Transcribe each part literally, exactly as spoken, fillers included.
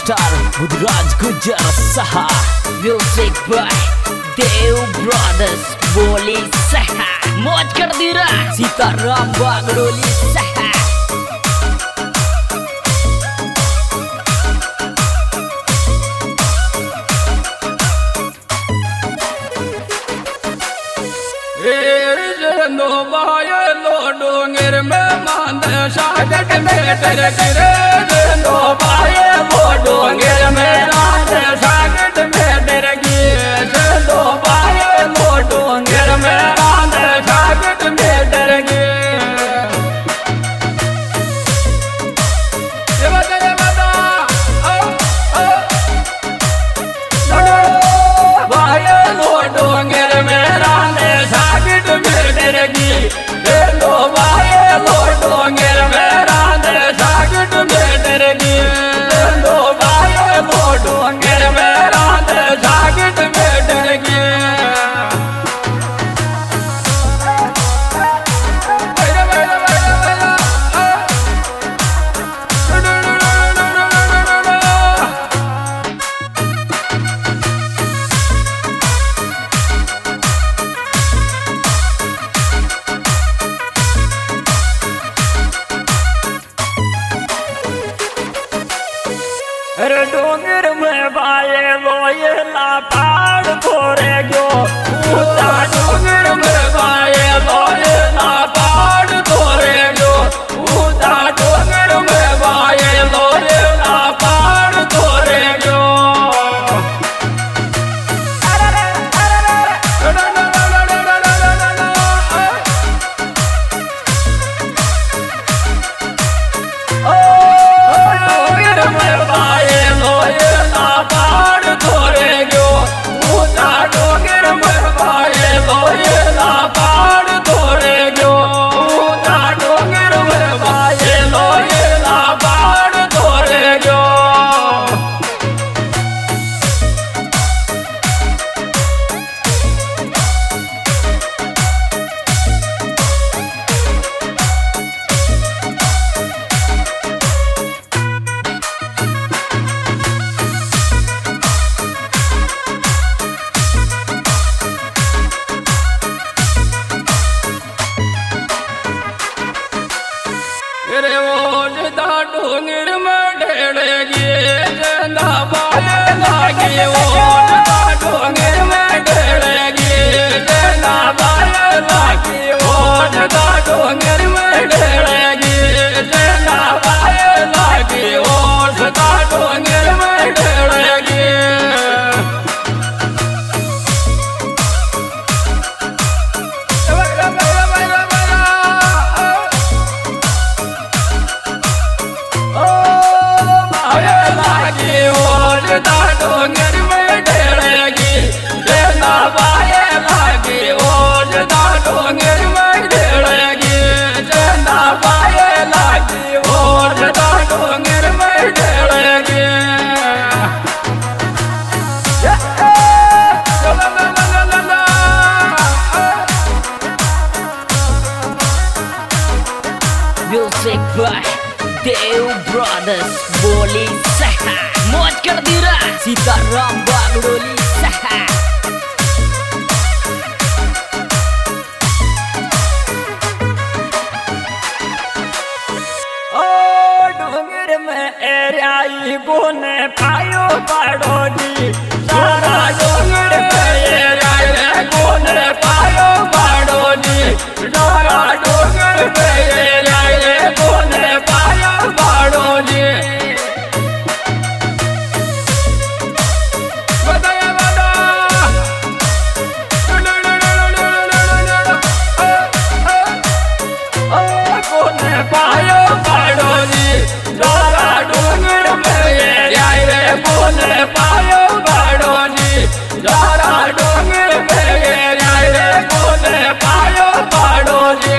Star Budhraj गुजर सहा music by Dev brothers बोली सहा मौज कर दी रा सीताराम बागड़ोली सहा नो बाये लो डोंगर में मांदे सागट में तेरे गिरे नो बाये लो डोंगर में मांदे सागट में तेरे गिरे नो बाये लो डोंगर में मांदे सागट में तेरे गिरे ये बता ये बता ओ ओ बाये लो डोंगर में मांदे सागट में तेरे गिरे नो बाये लो डोंगर में मांदे सागट में तेरे गिरे नो बाये लो डोंगर में मांदे सागट में तेरे गिरे अरे डोंगर में बाये लोये ला पहाड़ थोड़े गयो ऊंचा डोंगर में बाये लोये ला पहाड़ थोड़े गयो ऊंचा डोंगर में बाये लोये ला पहाड़ थोड़े गयो रे वो जदा डोंगर में ढेड़ेगी जना बाये लागी वो जदा डोंगर में ढेड़ेगी जना बाये लागी वो जदा डोंगर में ढेड़ेगी जना बाये लागी वो जदा डोंगर में ढेड़ेगी डोंगर में ढेड़ेगी जना बाये लागी वो जदा डोंगर में ढेड़ेगी जना बाये लागी वो जदा डोंगर में ढेड़ेगी म्यूजिक बाय देव ब्रदर्स बोली सहा मौज कर दी रा सीताराम बागड़ोली सहा ओ डोंगर में एरियाई बोने पायो बाड़ोली सारा डोंगर में एरियाई बोने पायो बाड़ोली सारा डोंगर में एरियाई बोने पायो बाड़ोली पायो बाड़ोली सारा डोंगर में एरियाई बोने पायो बाड़ोली सारा डोंगर में एरियाई बोने पायो बाड़ोली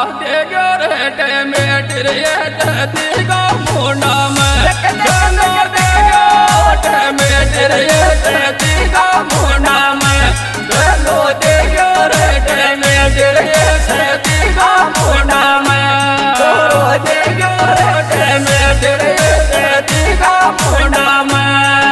देगा रे मेटर ये देगा मुंडा में चलो देगा मेटर ये देगा मुंडा में चलो देगा रे मेटर ये देगा मुंडा में चलो देगा रे मेटर ये देगा मुंडा में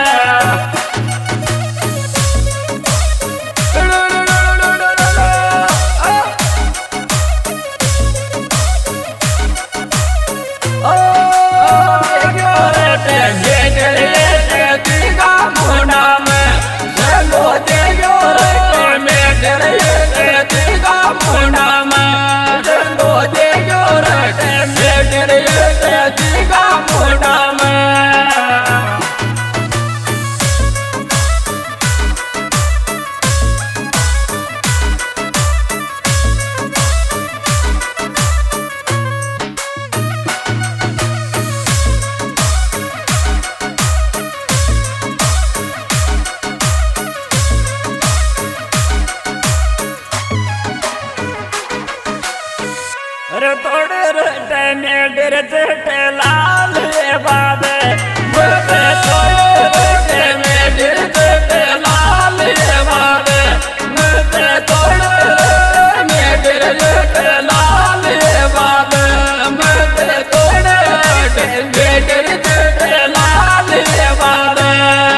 तोड़े रटे मेडर चटे लाल बाबे मुझे तोड़े रटे मेडर चटे लाल बाबे मुझे तोड़े रटे मेडर चटे लाल बाबे मुझे तोड़े रटे मेडर चटे लाल बाबे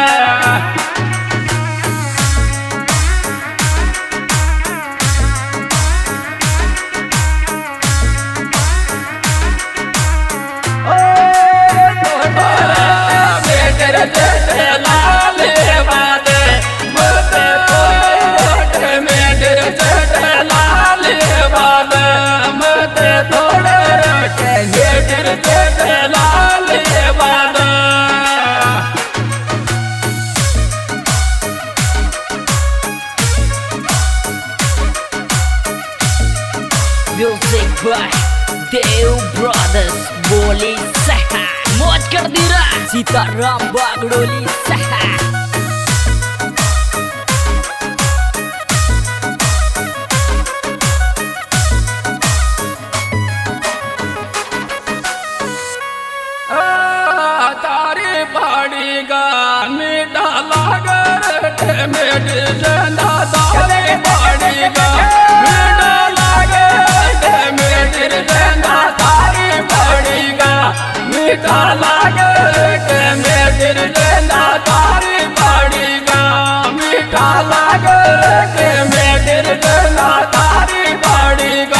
Music by Dev Brothers बोली सहा मौज कर दी रा सीताराम बागड़ोली सहा तारी पहाड़ी गा मीठा लागर मेरे जना तारी पहाड़ी गा मीठा लागे मेरे जना तारी पहाड़ी गा मीठा लागे मेरे जना तारी पहाड़ी गा मीठा लागे मेरे जना तारी पहाड़ी गा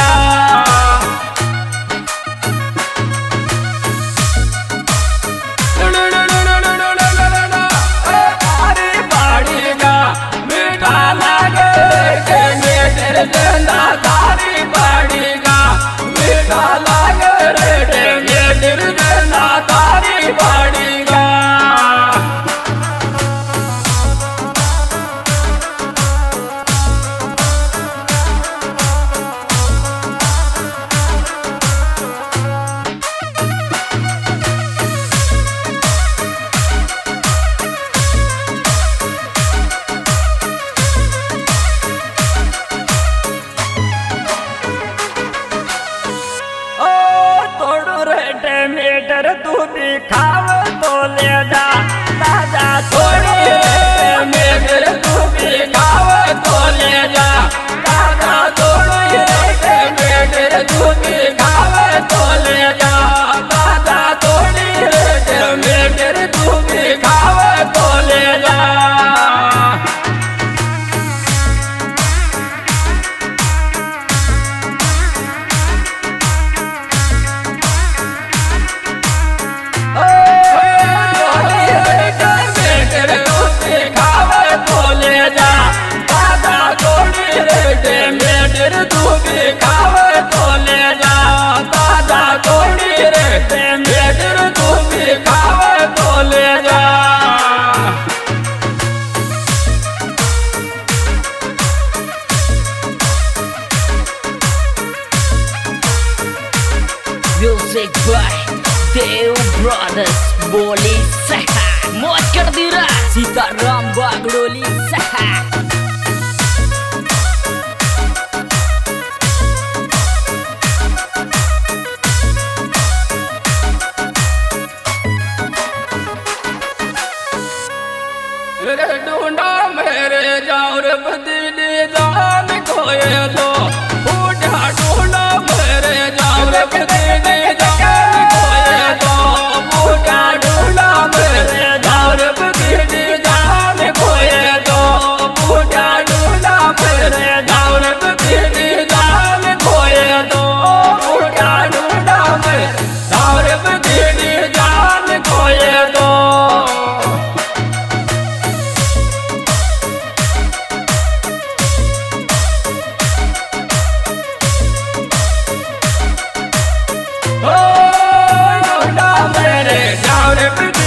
जना तारी पहाड़ी गा मीठा लागे रे मेरे जना तारी पहाड़ी गा मेटर तू भी खाव तो ले जा दादा थोड़ी मेटर तू भी खाव तो ले जा दादा थोड़ी मेटर तू भी खाव तो ले जा दादा थोड़ी मेटर तू भी खाव तो ले जा तू भी खावे तो ले जा दादा थोड़ी रे मेटर तू भी खावे तो ले जा Music by Dev Brothers बोली सहा मौज कर दी रा सीताराम बागड़ोली सहा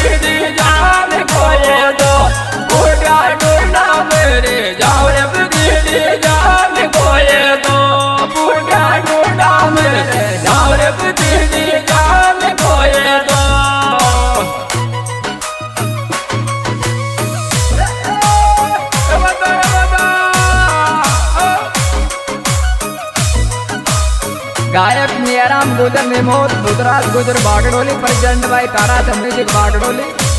दीदी जान खोए दो बूढ़ा ढूंढा मेरे जाओ रे दीदी जान खोए दो बूढ़ा ढूंढा मेरे जाओ रे दीदी जान खोए दो। गायक नियराम गुजर निमोद रुद्राज गुजर बागडोली present by Tara music Bagdoli.